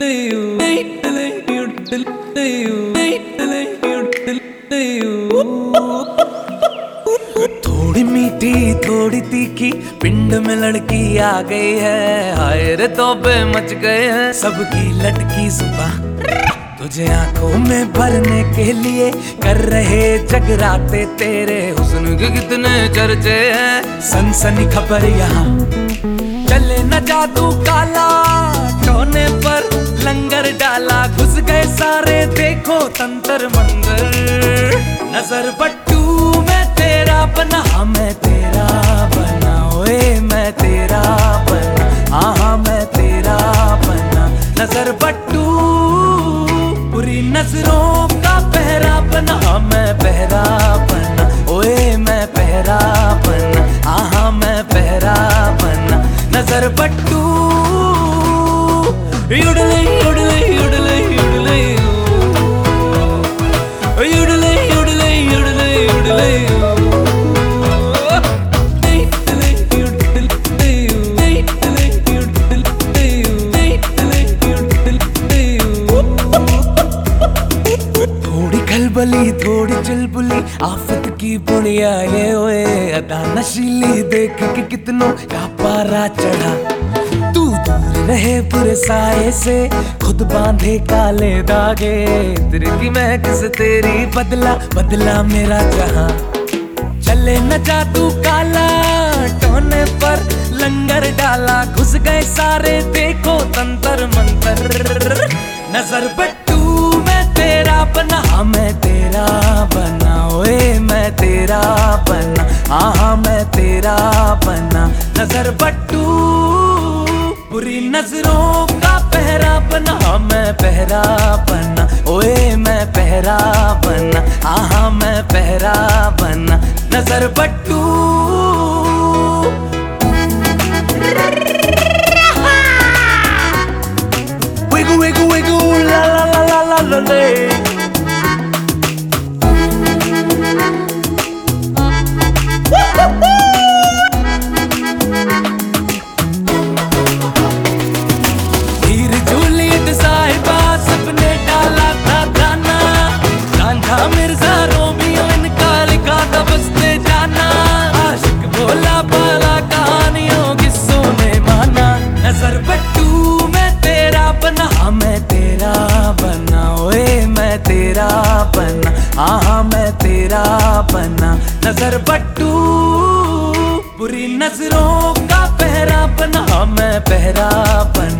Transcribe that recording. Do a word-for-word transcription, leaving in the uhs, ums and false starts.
थोड़ी मीठी थोड़ी तीखी पिंड में लड़की आ गई है। हाय रे तौबे मच गए हैं सबकी लटकी सुबह। तुझे आंखों में भरने के लिए कर रहे जगराते तेरे हुस्न के कितने चर्चे हैं। सनसनी खबर यहाँ चले न जादू काला, टोने पर लंगर डाला घुस गए सारे देखो तंत्र मंत्र। नजर बट्टू मैं तेरा बना, मैं तेरा बना, ओए मैं तेरा बना, हाँ हाँ मैं तेरा बना। नजर बट्टू बुरी नजरों का पहरा बना, मैं पहरा बना, ओए मैं पहरा बना, हाँ हाँ मैं पहरा बना। नजर बट्टू युडले युडले युडले युडले युडले युडले युडले युडले थोड़ी खलबली थोड़ी चुलबुली आफत की बुढ़िया ये ओए अदा नशीली देख के कितनों का पारा चढ़ा। तू दूर रहे बुरे साए से खुद बांधे काले धागे, तेरी की महक से तेरी बदला बदला मेरा जहां। चले न जादू काला टोने पर लंगर डाला घुस गए सारे देखो तंत्र मंत्र। नजर बट्टू मैं तेरा बना, मैं तेरा बना, ओए मैं तेरा बना, हाँ हाँ मैं तेरा बना। नजर बट्टू बुरी नजरों का पहरा बना, मैं पहरा बना, ओए मैं पहरा बना, हाँ हाँ मैं पहरा बना। नजर बट्टू wiggle wiggle wiggle la la la la la la la। Heer Juliet Sahiba सबने डाला था गाना, कान्हा मिर्जा रोमियो इनका लिखा था बसते जाना। आशिक बोला बाला कहानियों किस्सों ने माना। नजर बट्टू मैं तेरा बना, मैं तेरा बना, ओए मैं तेरा बना, हाँ हाँ मैं तेरा बना। नजर बट्टू बुरी नजरों का पहरा बना, मैं पहरा बना।